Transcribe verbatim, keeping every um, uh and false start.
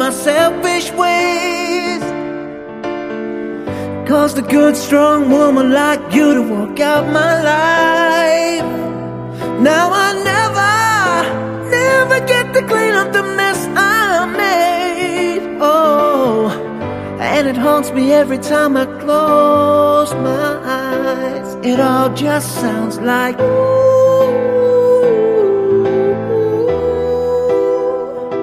my selfish ways. Caused a good strong woman like you to walk out my life. Now I never, never get to clean up the mess I made. Oh, and it haunts me every time I close my eyes. It all just sounds like ooh.